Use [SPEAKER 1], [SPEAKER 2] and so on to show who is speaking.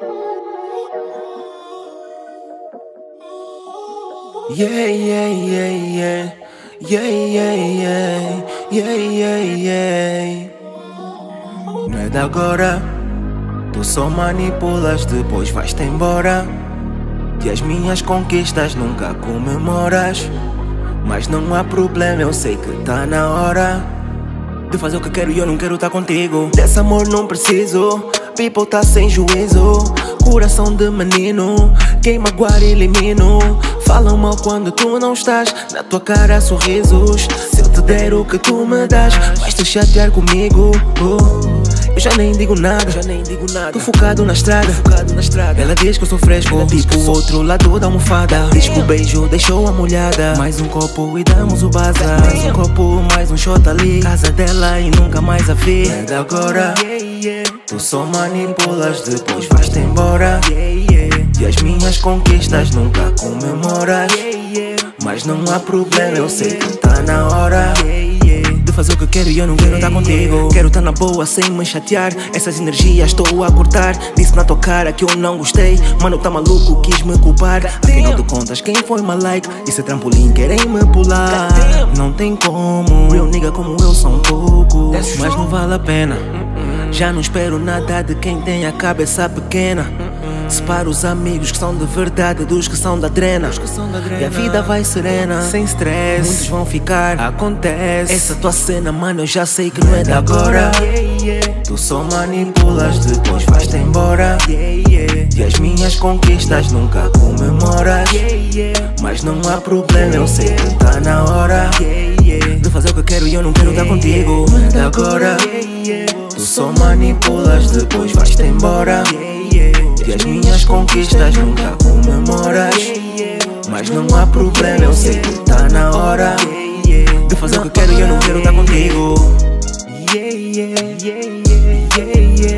[SPEAKER 1] Yeah, yeah, yeah, yeah. Yeah, yeah, yeah. Yeah, yeah, yeah. Não é de agora. Tu só manipulas, depois vais-te embora. E as minhas conquistas nunca comemoras. Mas não há problema, eu sei que tá na hora de fazer o que quero e eu não quero tá contigo. Desse amor não preciso. People tá sem juízo. Coração de menino, quem magoar elimino. Falam mal quando tu não estás, na tua cara sorrisos. Se eu te der o que tu me das, vais te chatear comigo. Eu já nem digo nada, tô focado na estrada. Ela diz que eu sou fresco, tipo o outro lado da almofada. Diz que o beijo deixou-a molhada. Mais um copo e damos o baza. Mais um copo, mais um shot ali. Casa dela e nunca mais a vi. É de agora. Tu só manipulas, depois vais-te embora. E as minhas conquistas nunca comemoras. Mas não há problema, eu sei que tá na hora de fazer o que quero e eu não quero tá contigo. Quero tá na boa sem me chatear. Essas energias estou a cortar. Disse na tua cara que eu não gostei. Mano, tá maluco, quis me culpar. Afinal de contas, quem foi my like? Esse trampolim querem me pular. Não tem como, real nigga como eu sou um pouco. Mas não vale a pena. Já não espero nada de quem tem a cabeça pequena. Separa os amigos que são de verdade dos que são da drena. E a vida vai serena, sem stress. Muitos vão ficar, acontece. Essa tua cena, mano, eu já sei que não é de agora. Tu só manipulas, depois vais-te embora. E as minhas conquistas nunca comemoras. Mas não há problema, eu sei que tá na hora de fazer o que quero e eu não quero tá contigo. Não é de agora. Tu só manipulas, depois vais-te embora. E as minhas conquistas nunca comemoras. Mas não há problema, eu sei que tá na hora de fazer o que quero e eu não quero tá contigo. Yeah, yeah, yeah, yeah, yeah, yeah.